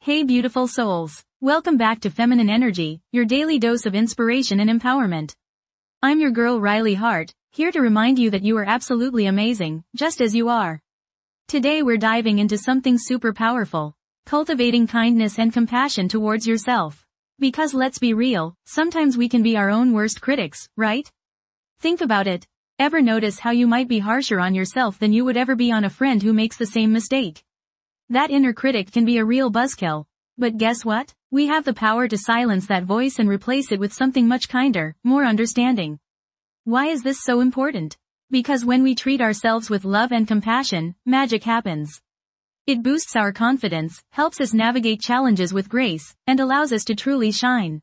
Hey beautiful souls. Welcome back to Feminine Energy, your daily dose of inspiration and empowerment. I'm your girl Riley Hart, here to remind you that you are absolutely amazing, just as you are. Today we're diving into something super powerful. Cultivating kindness and compassion towards yourself. Because let's be real, sometimes we can be our own worst critics, right? Think about it. Ever notice how you might be harsher on yourself than you would ever be on a friend who makes the same mistake? That inner critic can be a real buzzkill. But guess what? We have the power to silence that voice and replace it with something much kinder, more understanding. Why is this so important? Because when we treat ourselves with love and compassion, magic happens. It boosts our confidence, helps us navigate challenges with grace, and allows us to truly shine.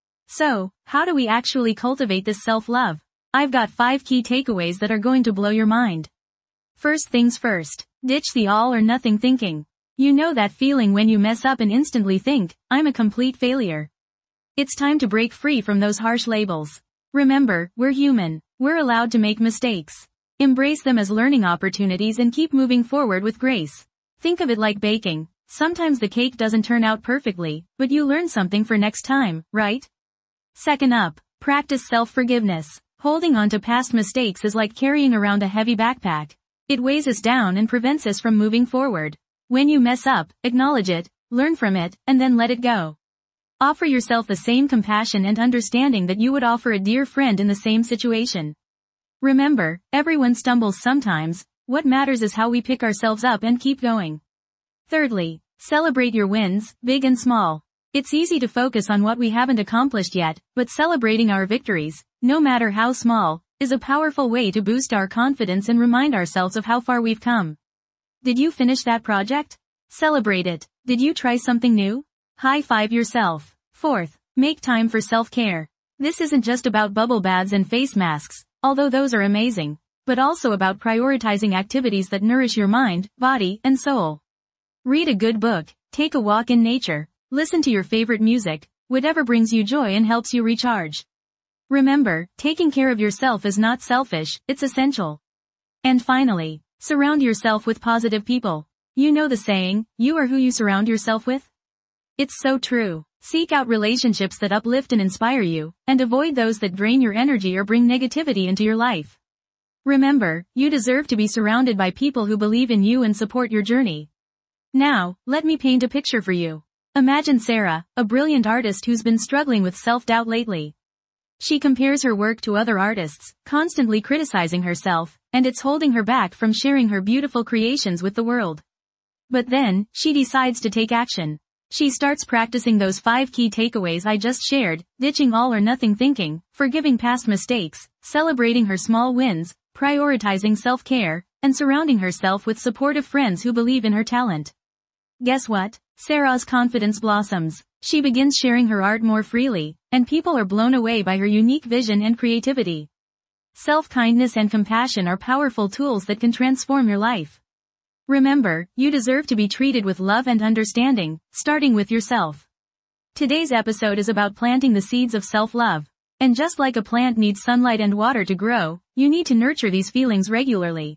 So, how do we actually cultivate this self-love? I've got 5 key takeaways that are going to blow your mind. First things first, ditch the all or nothing thinking. You know that feeling when you mess up and instantly think, I'm a complete failure. It's time to break free from those harsh labels. Remember, we're human. We're allowed to make mistakes. Embrace them as learning opportunities and keep moving forward with grace. Think of it like baking. Sometimes the cake doesn't turn out perfectly, but you learn something for next time, right? Second up, practice self-forgiveness. Holding on to past mistakes is like carrying around a heavy backpack. It weighs us down and prevents us from moving forward. When you mess up, acknowledge it, learn from it, and then let it go. Offer yourself the same compassion and understanding that you would offer a dear friend in the same situation. Remember, everyone stumbles sometimes. What matters is how we pick ourselves up and keep going. Thirdly, celebrate your wins, big and small. It's easy to focus on what we haven't accomplished yet, but celebrating our victories, no matter how small, is a powerful way to boost our confidence and remind ourselves of how far we've come. Did you finish that project? Celebrate it. Did you try something new? High-five yourself. Fourth, make time for self-care. This isn't just about bubble baths and face masks, although those are amazing, but also about prioritizing activities that nourish your mind, body, and soul. Read a good book, take a walk in nature, listen to your favorite music, whatever brings you joy and helps you recharge. Remember, taking care of yourself is not selfish, it's essential. And finally, surround yourself with positive people. You know the saying, you are who you surround yourself with? It's so true. Seek out relationships that uplift and inspire you, and avoid those that drain your energy or bring negativity into your life. Remember, you deserve to be surrounded by people who believe in you and support your journey. Now, let me paint a picture for you. Imagine Sarah, a brilliant artist who's been struggling with self-doubt lately. She compares her work to other artists, constantly criticizing herself, and it's holding her back from sharing her beautiful creations with the world. But then, she decides to take action. She starts practicing those 5 key takeaways I just shared, ditching all or nothing thinking, forgiving past mistakes, celebrating her small wins, prioritizing self-care, and surrounding herself with supportive friends who believe in her talent. Guess what? Sarah's confidence blossoms. She begins sharing her art more freely, and people are blown away by her unique vision and creativity. Self-kindness and compassion are powerful tools that can transform your life. Remember, you deserve to be treated with love and understanding, starting with yourself. Today's episode is about planting the seeds of self-love. And just like a plant needs sunlight and water to grow, you need to nurture these feelings regularly.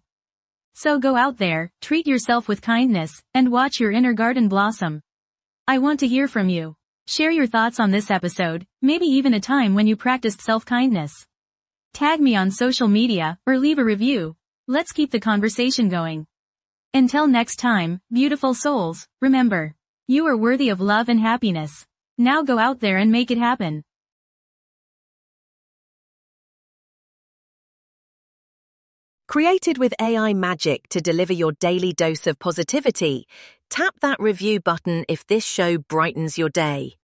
So go out there, treat yourself with kindness, and watch your inner garden blossom. I want to hear from you. Share your thoughts on this episode, maybe even a time when you practiced self-kindness. Tag me on social media, or leave a review. Let's keep the conversation going. Until next time, beautiful souls, remember, you are worthy of love and happiness. Now go out there and make it happen. Created with AI magic to deliver your daily dose of positivity, tap that review button if this show brightens your day.